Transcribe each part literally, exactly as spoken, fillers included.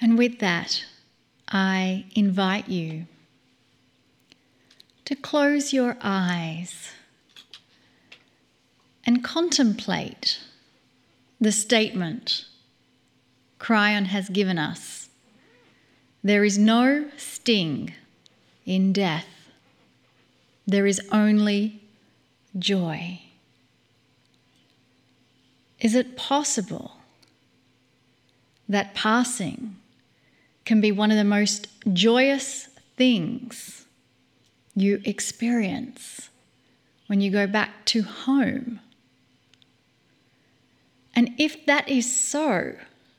And with that, I invite you to close your eyes and contemplate the statement Kryon has given us. There is no sting in death. There is only joy. Is it possible that passing can be one of the most joyous things you experience when you go back to home? And if that is so,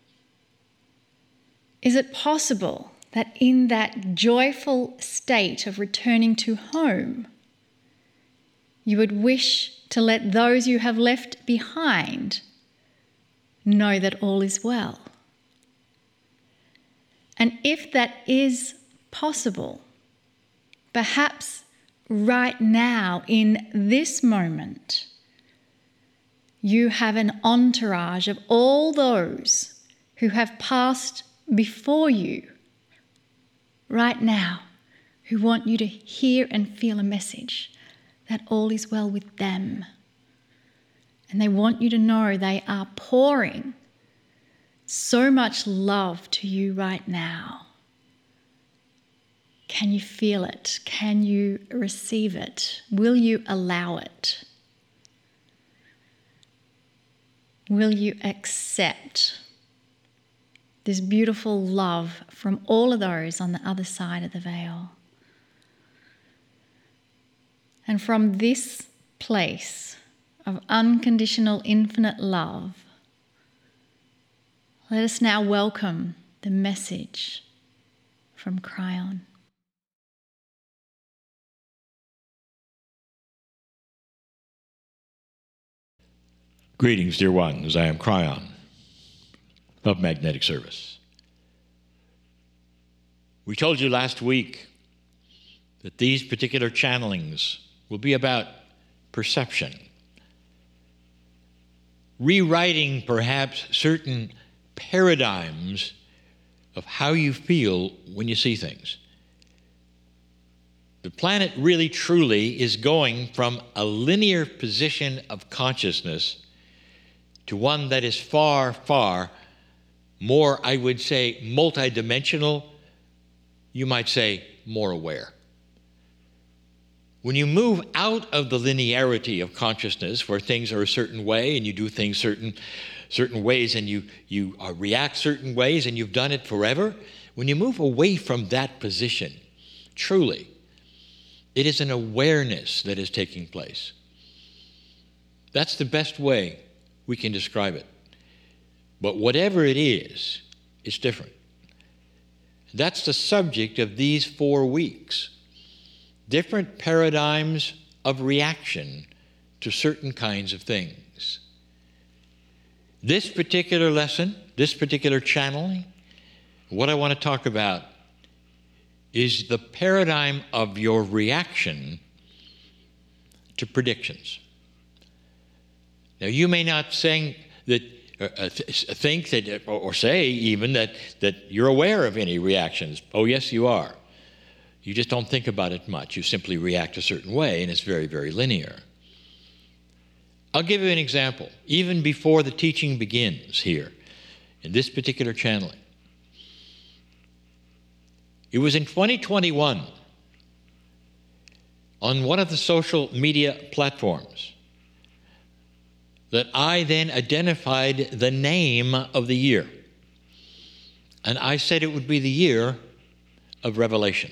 is it possible that in that joyful state of returning to home, you would wish to let those you have left behind know that all is well? And if that is possible, perhaps right now, in this moment, you have an entourage of all those who have passed before you right now, who want you to hear and feel a message that all is well with them. And they want you to know they are pouring so much love to you right now. Can you feel it? Can you receive it? Will you allow it? Will you accept this beautiful love from all of those on the other side of the veil? And from this place of unconditional infinite love, let us now welcome the message from Kryon. Greetings, dear ones. I am Kryon of Magnetic Service. We told you last week that these particular channelings will be about perception, rewriting perhaps certain paradigms of how you feel when you see things. The planet really truly is going from a linear position of consciousness to one that is far, far more, I would say, multidimensional, you might say more aware. When you move out of the linearity of consciousness, where things are a certain way and you do things certain certain ways and you, you uh, react certain ways and you've done it forever, when you move away from that position, truly, it is an awareness that is taking place. That's the best way we can describe it. But whatever it is, it's different. That's the subject of these four weeks. Different paradigms of reaction to certain kinds of things. This particular lesson, this particular channeling, what I want to talk about is the paradigm of your reaction to predictions. Now, you may not saying that, uh, th- think that, or say even that, that you're aware of any reactions. Oh, yes, you are. You just don't think about it much. You simply react a certain way, and it's very, very linear. I'll give you an example, even before the teaching begins here, in this particular channeling. It was in twenty twenty-one, on one of the social media platforms, that I then identified the name of the year. And I said it would be the year of revelation.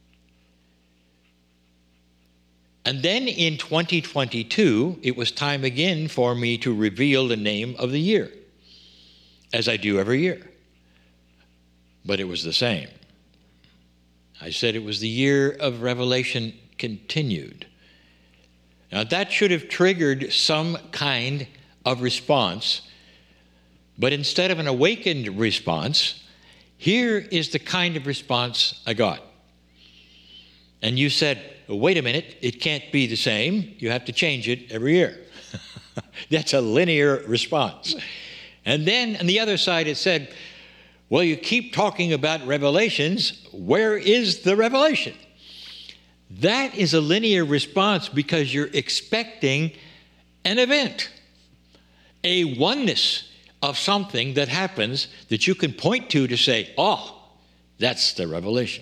And then in twenty twenty-two, it was time again for me to reveal the name of the year, as I do every year. But it was the same. I said it was the year of revelation continued. Now, that should have triggered some kind of response, but instead of an awakened response, here is the kind of response I got. And you said, well, wait a minute, it can't be the same. You have to change it every year. That's a linear response. And then on the other side, it said, Well, you keep talking about revelations. Where is the revelation? That is a linear response because you're expecting an event, a oneness of something that happens that you can point to to say, oh, that's the revelation.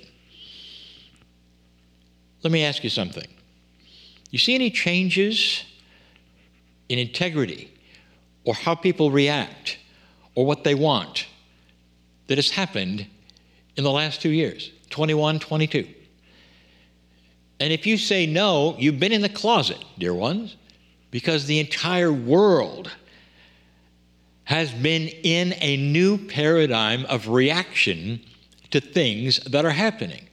Let me ask you something. You see any changes in integrity or how people react or what they want that has happened in the last two years, twenty-one, twenty-two? And if you say no, you've been in the closet, dear ones, because the entire world has been in a new paradigm of reaction to things that are happening.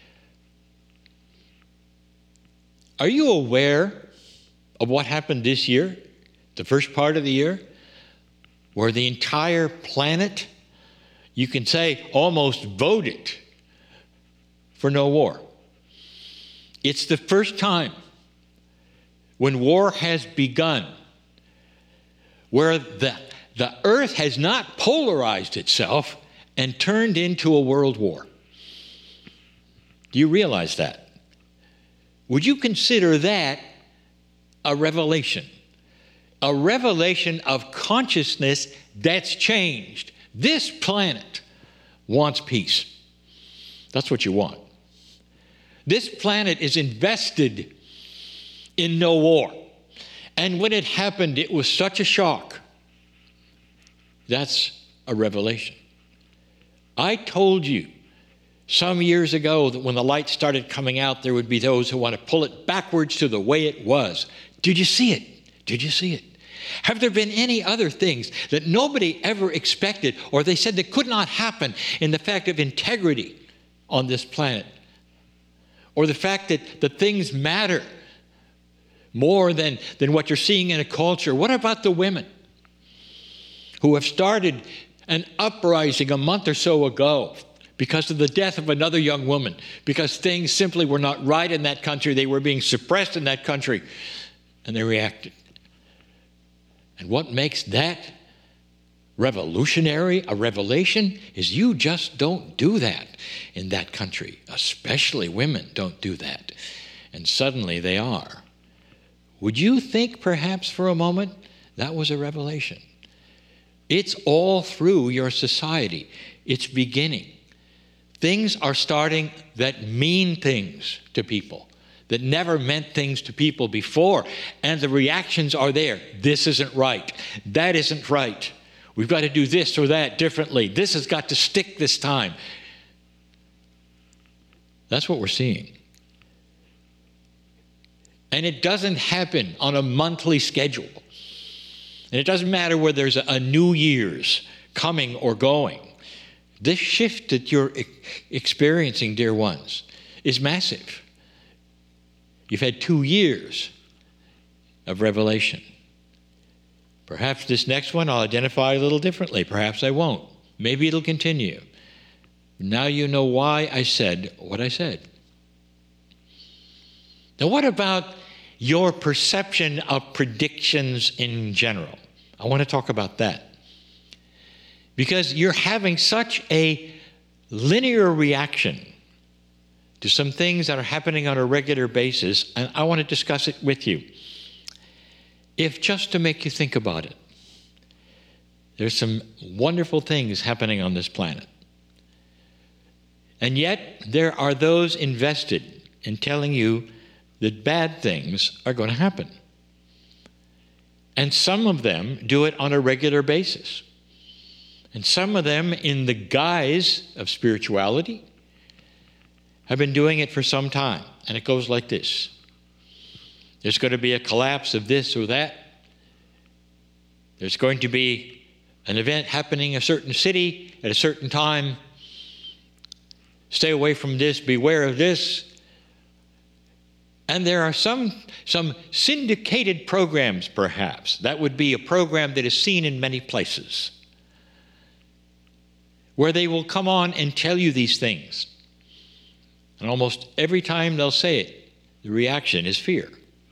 Are you aware of what happened this year, the first part of the year, where the entire planet, you can say, almost voted for no war? It's the first time when war has begun where the, the earth has not polarized itself and turned into a world war. Do you realize that? Would you consider that a revelation? A revelation of consciousness that's changed. This planet wants peace. That's what you want. This planet is invested in no war. And when it happened, it was such a shock. That's a revelation. I told you some years ago that when the light started coming out, there would be those who want to pull it backwards to the way it was. Did you see it? Did you see it? Have there been any other things that nobody ever expected, or they said that could not happen in the fact of integrity on this planet? Or the fact that the things matter more than, than what you're seeing in a culture? What about the women who have started an uprising a month or so ago because of the death of another young woman, because things simply were not right in that country, they were being suppressed in that country, and they reacted? And what makes that revolutionary, a revelation, is you just don't do that in that country. Especially women don't do that. And suddenly they are. Would you think perhaps for a moment that was a revelation? It's all through your society. It's beginning. Things are starting that mean things to people, that never meant things to people before. And the reactions are there. This isn't right. That isn't right. We've got to do this or that differently. This has got to stick this time. That's what we're seeing. And it doesn't happen on a monthly schedule. And it doesn't matter whether there's a, a New Year's coming or going. This shift that you're e- experiencing, dear ones, is massive. You've had two years of revelation. Perhaps this next one I'll identify a little differently. Perhaps I won't. Maybe it'll continue. Now you know why I said what I said. Now, what about your perception of predictions in general? I want to talk about that. Because you're having such a linear reaction to some things that are happening on a regular basis, and I want to discuss it with you. If just to make you think about it, there's some wonderful things happening on this planet. And yet, there are those invested in telling you that bad things are going to happen. And some of them do it on a regular basis. And some of them, in the guise of spirituality, have been doing it for some time. And it goes like this. There's going to be a collapse of this or that. There's going to be an event happening in a certain city at a certain time. Stay away from this, beware of this. And there are some, some syndicated programs, perhaps. That would be a program that is seen in many places, where they will come on and tell you these things. And almost every time they'll say it, the reaction is fear.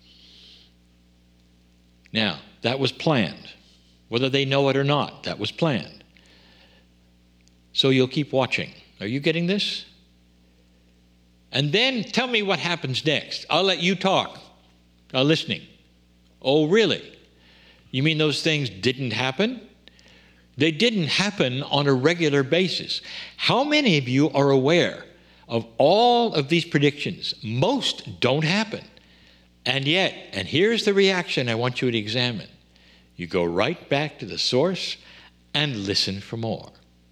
Now, that was planned. Whether they know it or not, that was planned. So you'll keep watching. Are you getting this? And then tell me what happens next. I'll let you talk. I'm listening. Oh, really? You mean those things didn't happen? They didn't happen on a regular basis. How many of you are aware of all of these predictions? Most don't happen. And yet, and here's the reaction I want you to examine. You go right back to the source and listen for more.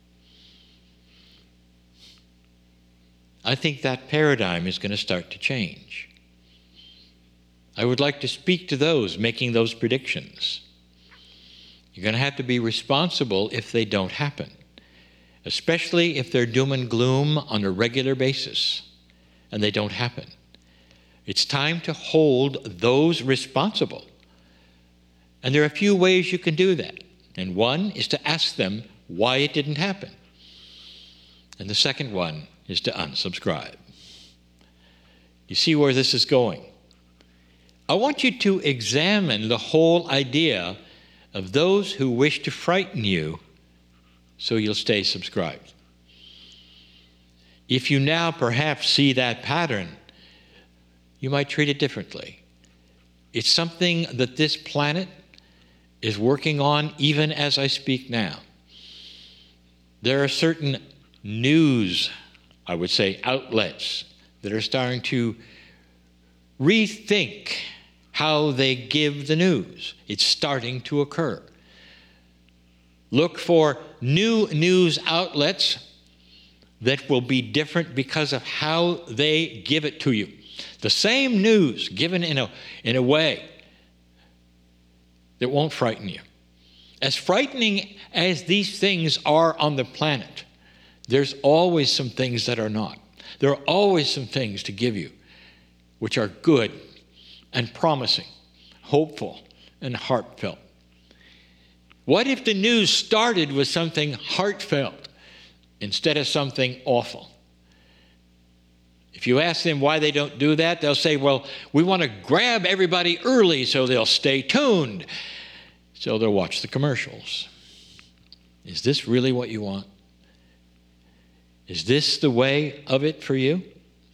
I think that paradigm is going to start to change. I would like to speak to those making those predictions. You're going to have to be responsible if they don't happen, especially if they're doom and gloom on a regular basis and they don't happen. It's time to hold those responsible. And there are a few ways you can do that. And one is to ask them why it didn't happen. And the second one is to unsubscribe. You see where this is going? I want you to examine the whole idea of those who wish to frighten you so you'll stay subscribed. If you now perhaps see that pattern, you might treat it differently. It's something that this planet is working on even as I speak now. There are certain news, I would say, outlets that are starting to rethink how they give the news. It's starting to occur. Look for new news outlets that will be different because of how they give it to you. The same news given in a, in a way that won't frighten you. As frightening as these things are on the planet, there's always some things that are not. There are always some things to give you which are good and promising, hopeful and heartfelt. What if the news started with something heartfelt instead of something awful? If you ask them why they don't do that, they'll say, well, we want to grab everybody early so they'll stay tuned. So they'll watch the commercials. Is this really what you want? Is this the way of it for you?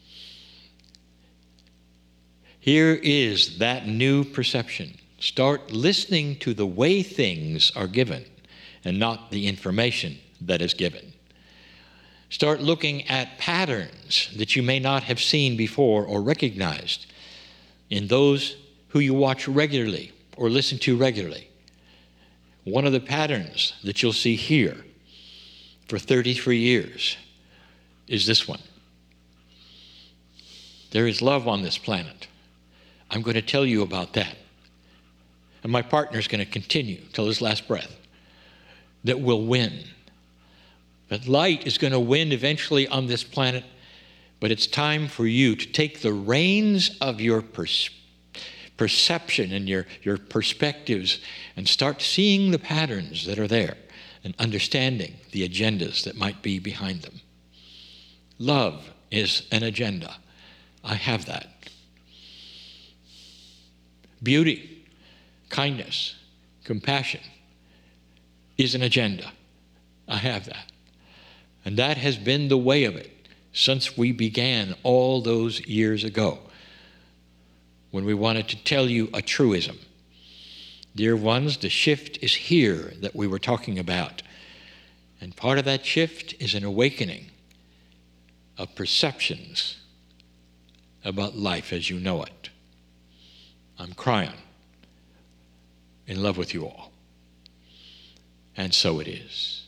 Here is that new perception. Start listening to the way things are given and not the information that is given. Start looking at patterns that you may not have seen before or recognized in those who you watch regularly or listen to regularly. One of the patterns that you'll see here for thirty-three years is this one. There is love on this planet. I'm going to tell you about that. And my partner's going to continue till his last breath. That will win. That light is going to win eventually on this planet, but it's time for you to take the reins of your pers- perception and your, your perspectives and start seeing the patterns that are there and understanding the agendas that might be behind them. Love is an agenda. I have that. Beauty, kindness, compassion is an agenda. I have that. And that has been the way of it since we began all those years ago when we wanted to tell you a truism. Dear ones, the shift is here that we were talking about. And part of that shift is an awakening of perceptions about life as you know it. I'm crying, in love with you all. And so it is.